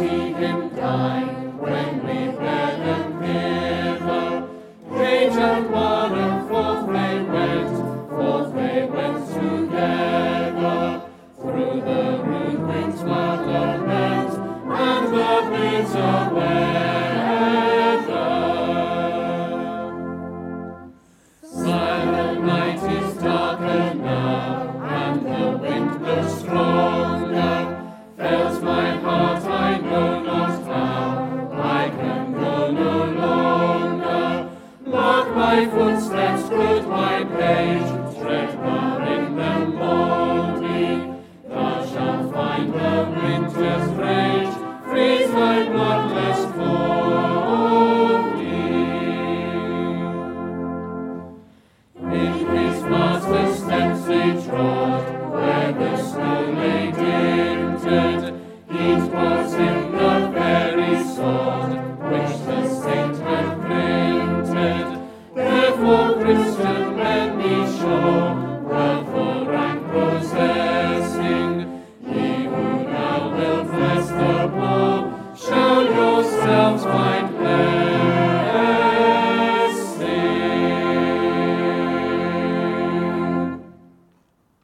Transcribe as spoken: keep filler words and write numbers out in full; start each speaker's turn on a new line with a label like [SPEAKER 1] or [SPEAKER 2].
[SPEAKER 1] see him die when we bear them hither. Page and warder, forth they went, forth they went together, through the rude wind's wild lament and the bitter weather. Silent night is darker now, and the wind blows stronger. Fails my heart, I know not how, I can go no longer. Mark my footsteps, good my page, tread far in them boldly. Thou shalt find the winter's rage, freeze thy bloodless coldly. In his master's steps they trod, where the snow lay dinted. It was in the very sword which the saint had printed. Therefore Christian men be sure, wealth for rank possessing, ye who now will bless the poor, shall yourselves find